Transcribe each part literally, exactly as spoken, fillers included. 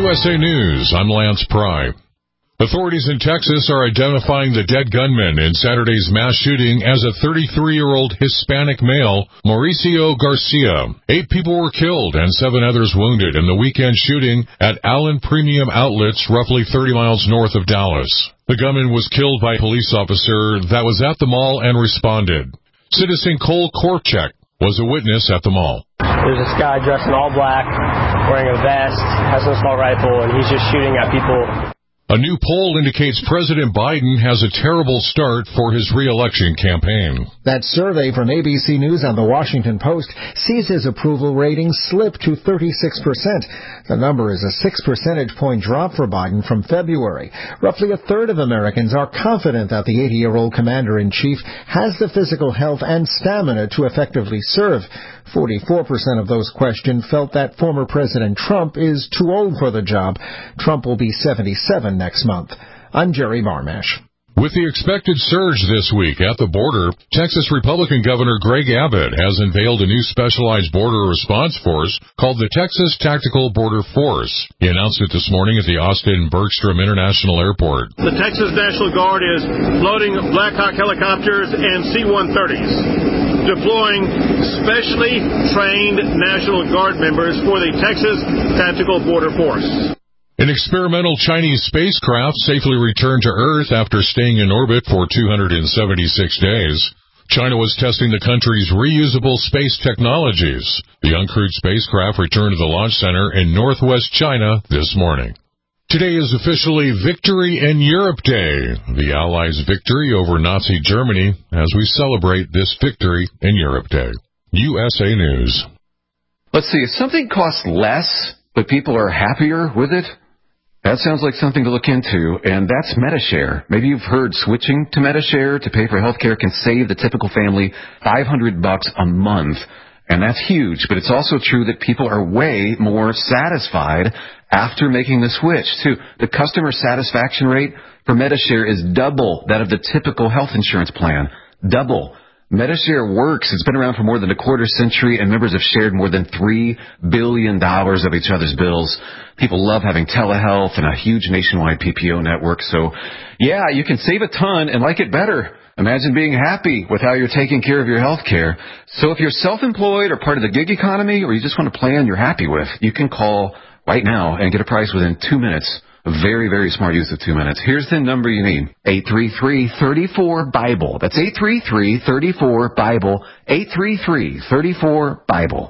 U S A News, I'm Lance Pry. Authorities in Texas are identifying the dead gunman in Saturday's mass shooting as a thirty-three-year-old Hispanic male, Mauricio Garcia. Eight people were killed and seven others wounded in the weekend shooting at Allen Premium Outlets, roughly thirty miles north of Dallas. The gunman was killed by a police officer that was at the mall and responded. Citizen Cole Korchek was a witness at the mall. There's this guy dressed in all black, wearing a vest, has an assault rifle, and he's just shooting at people. A new poll indicates President Biden has a terrible start for his re-election campaign. That survey from A B C News and The Washington Post sees his approval rating slip to thirty-six percent. The number is a six percentage point drop for Biden from February. Roughly a third of Americans are confident that the eighty-year-old commander-in-chief has the physical health and stamina to effectively serve. forty-four percent of those questioned felt that former President Trump is too old for the job. Trump will be seventy-seven next month. I'm Jerry Marmash. With the expected surge this week at the border, Texas Republican Governor Greg Abbott has unveiled a new specialized border response force called the Texas Tactical Border Force. He announced it this morning at the Austin Bergstrom International Airport. The Texas National Guard is loading Black Hawk helicopters and C one thirties, deploying specially trained National Guard members for the Texas Tactical Border Force. An experimental Chinese spacecraft safely returned to Earth after staying in orbit for two hundred seventy-six days. China was testing the country's reusable space technologies. The uncrewed spacecraft returned to the launch center in northwest China this morning. Today is officially Victory in Europe Day, the Allies' victory over Nazi Germany, as we celebrate this Victory in Europe Day. U S A News. Let's see, if something costs less, but people are happier with it, that sounds like something to look into, and that's MediShare. Maybe you've heard switching to MediShare to pay for health care can save the typical family five hundred bucks a month, and that's huge. But it's also true that people are way more satisfied after making the switch, too. The customer satisfaction rate for MediShare is double that of the typical health insurance plan. Double. MediShare works. It's been around for more than a quarter century, and members have shared more than three billion dollars of each other's bills. People love having telehealth and a huge nationwide P P O network. So, yeah, you can save a ton and like it better. Imagine being happy with how you're taking care of your health care. So if you're self-employed or part of the gig economy, or you just want a plan you're happy with, you can call right now and get a price within two minutes. A very, very smart use of two minutes. Here's the number you need. eight three three, three four, BIBLE. That's eight three three, three four, BIBLE. eight three three, three four, BIBLE.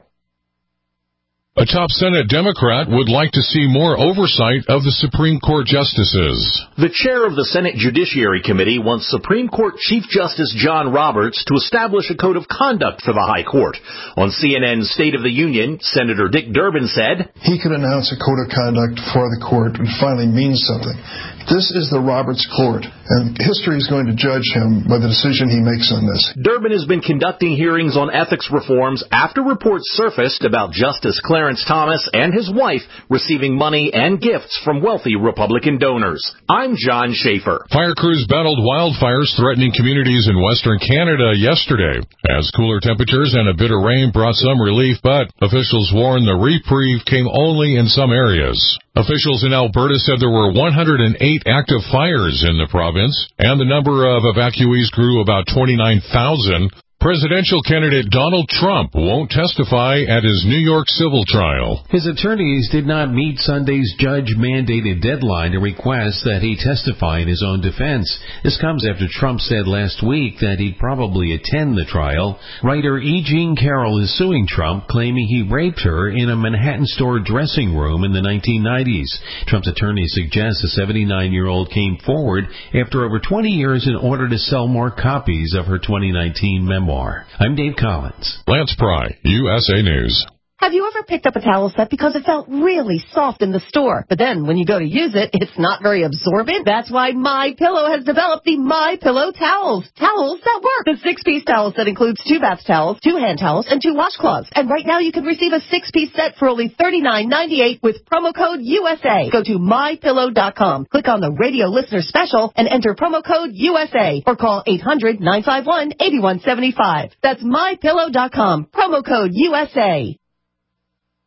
A top Senate Democrat would like to see more oversight of the Supreme Court justices. The chair of the Senate Judiciary Committee wants Supreme Court Chief Justice John Roberts to establish a code of conduct for the High Court. On C N N's State of the Union, Senator Dick Durbin said, he could announce a code of conduct for the court and finally means something. This is the Roberts Court, and history is going to judge him by the decision he makes on this. Durbin has been conducting hearings on ethics reforms after reports surfaced about Justice Clarence Thomas and his wife receiving money and gifts from wealthy Republican donors. I'm John Schaefer. Fire crews battled wildfires threatening communities in western Canada yesterday, as cooler temperatures and a bit of rain brought some relief, but officials warn the reprieve came only in some areas. Officials in Alberta said there were one hundred eight active fires in the province, and the number of evacuees grew about twenty-nine thousand. Presidential candidate Donald Trump won't testify at his New York civil trial. His attorneys did not meet Sunday's judge-mandated deadline to request that he testify in his own defense. This comes after Trump said last week that he'd probably attend the trial. Writer E. Jean Carroll is suing Trump, claiming he raped her in a Manhattan store dressing room in the nineteen nineties. Trump's attorney suggests the seventy-nine-year-old came forward after over twenty years in order to sell more copies of her twenty nineteen memoir. I'm Dave Collins. Lance Pry, U S A News. Have you ever picked up a towel set because it felt really soft in the store, but then when you go to use it, it's not very absorbent? That's why MyPillow has developed the MyPillow towels. Towels that work. The six-piece towel set includes two bath towels, two hand towels, and two washcloths. And right now you can receive a six-piece set for only thirty-nine ninety-eight with promo code U S A. Go to my pillow dot com, click on the radio listener special, and enter promo code U S A, or call eight hundred, nine five one, eight one seven five. That's my pillow dot com, promo code U S A.